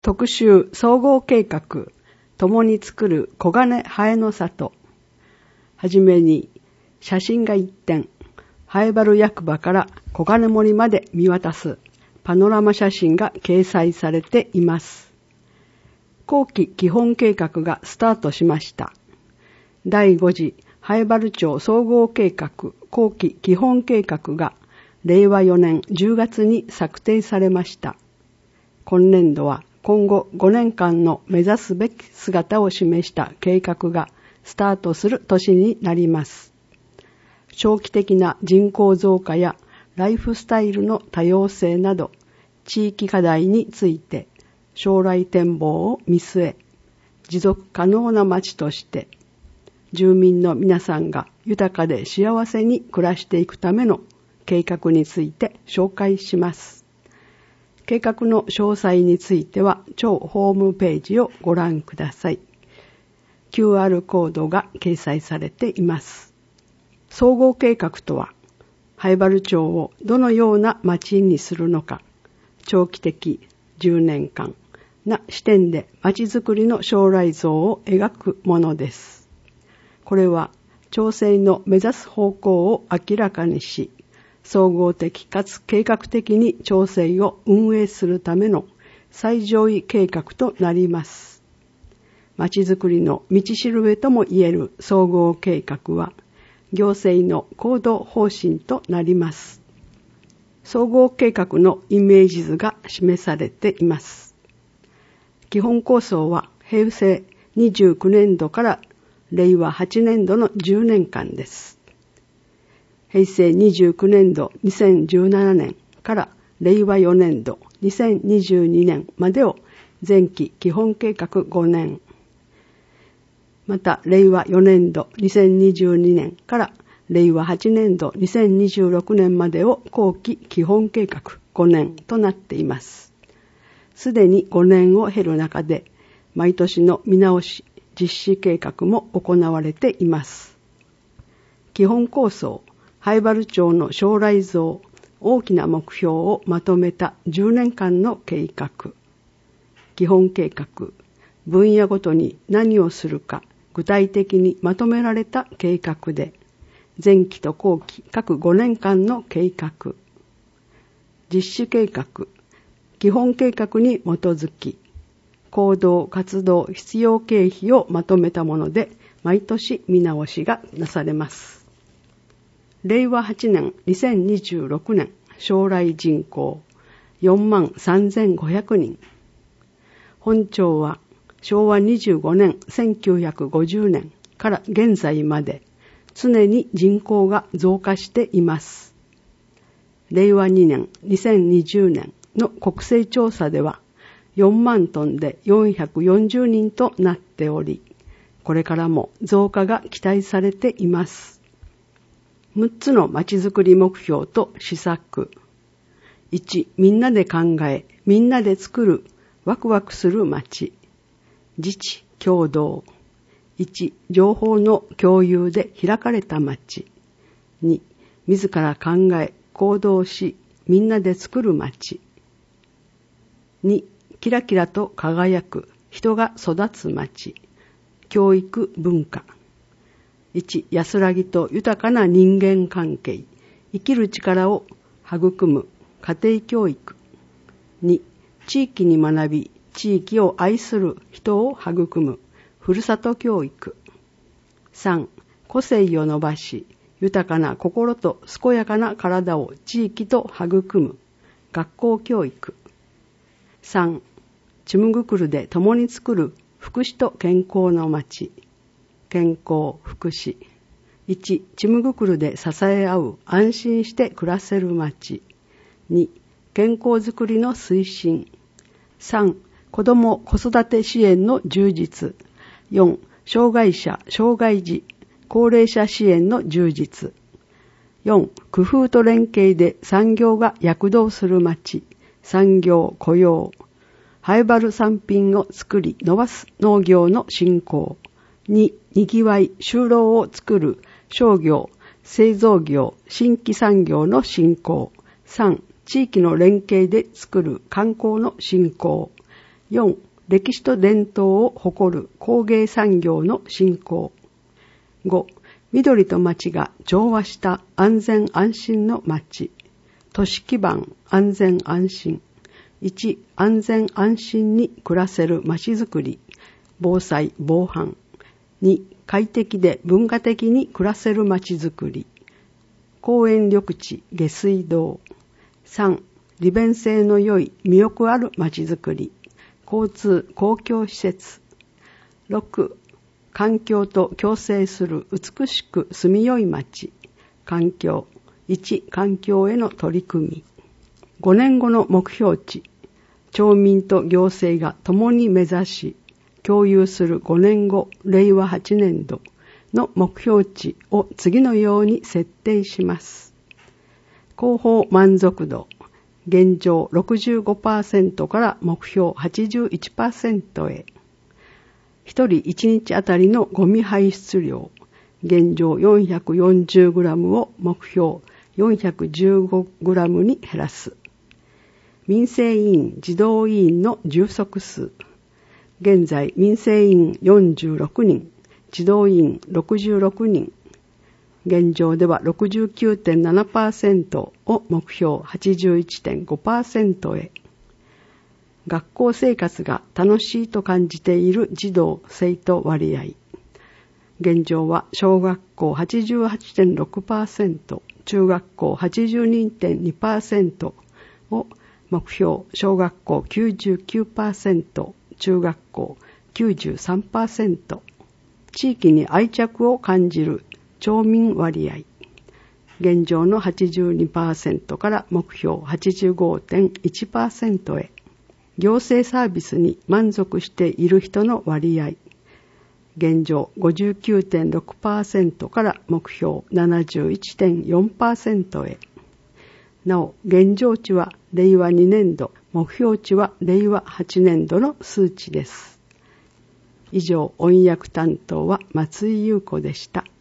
特集総合計画、共に作る黄金ハエの里。はじめに、写真が一点、ハエバル役場から黄金森まで見渡すパノラマ写真が掲載されています。後期基本計画がスタートしました。第5次ハエバル町総合計画後期基本計画が令和4年10月に策定されました。今年度は今後5年間の目指すべき姿を示した計画がスタートする年になります。長期的な人口増加やライフスタイルの多様性など地域課題について将来展望を見据え、持続可能な町として住民の皆さんが豊かで幸せに暮らしていくための計画について紹介します。計画の詳細については町ホームページをご覧ください。QR コードが掲載されています。総合計画とは、ハエバル町をどのような町にするのか、長期的10年間な視点で町づくりの将来像を描くものです。これは町政の目指す方向を明らかにし、総合的かつ計画的に町政を運営するための最上位計画となります。町づくりの道しるべともいえる総合計画は、行政の行動方針となります。総合計画のイメージ図が示されています。基本構想は平成29年度から令和8年度の10年間です。平成29年度2017年から令和4年度2022年までを前期基本計画5年、また令和4年度2022年から令和8年度2026年までを後期基本計画5年となっています。すでに5年を経る中で毎年の見直し実施計画も行われています。基本構想、ハエバル町の将来像、大きな目標をまとめた10年間の計画。基本計画、分野ごとに何をするか具体的にまとめられた計画で、前期と後期各5年間の計画。実施計画、基本計画に基づき、行動・活動必要経費をまとめたもので、毎年見直しがなされます。令和8年2026年将来人口43,500人。本町は昭和25年1950年から現在まで常に人口が増加しています。令和2年2020年の国勢調査では4万トンで440人となっており、これからも増加が期待されています。6つのまちづくり目標と施策。1、みんなで考え、みんなで作る、ワクワクする街。自治、共同。1、情報の共有で開かれた街。2、自ら考え、行動し、みんなで作る街。2、キラキラと輝く、人が育つ街。教育文化。1、安らぎと豊かな人間関係。生きる力を育む家庭教育。2、地域に学び、地域を愛する人を育むふるさと教育。3、個性を伸ばし、豊かな心と健やかな体を地域と育む学校教育。3、ちむぐくるで共に作る福祉と健康の街。健康、福祉。1、ちむぐくるで支え合う安心して暮らせる街。2、健康づくりの推進。3、子ども子育て支援の充実。4、障害者、障害児、高齢者支援の充実。4、工夫と連携で産業が躍動する街。産業、雇用。ハエバル産品を作り伸ばす農業の振興。2、にぎわい、就労を作る商業、製造業、新規産業の振興。3、地域の連携で作る観光の振興。 4、歴史と伝統を誇る工芸産業の振興。5、緑と町が調和した安全安心の町。都市基盤安全安心。1、安全安心に暮らせる町づくり。防災防犯。2、快適で文化的に暮らせる町づくり。公園緑地下水道。3、利便性の良い魅力ある町づくり。交通公共施設。6、環境と共生する美しく住みよい町。環境。1、環境への取り組み。5年後の目標値。町民と行政が共に目指し、共有する5年後、令和8年度の目標値を次のように設定します。広報満足度。現状 65% から目標 81% へ。1人1日あたりのゴミ排出量。現状 440g を目標 415g に減らす。民生委員・児童委員の充足数。現在民生委員46人、児童委員66人。現状では 69.7% を目標 81.5% へ。学校生活が楽しいと感じている児童・生徒割合。現状は小学校 88.6%、中学校 82.2% を目標小学校 99%、中学校 93%。地域に愛着を感じる町民割合。現状の 82% から目標 85.1% へ。行政サービスに満足している人の割合。現状 59.6% から目標 71.4% へ。なお、現状値は令和2年度、目標値は令和8年度の数値です。以上、音訳担当は松井優子でした。